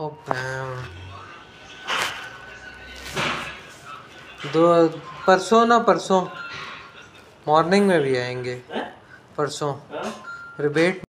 Okay. दो परसों ना, परसों मॉर्निंग में भी आएंगे परसों। रिबेट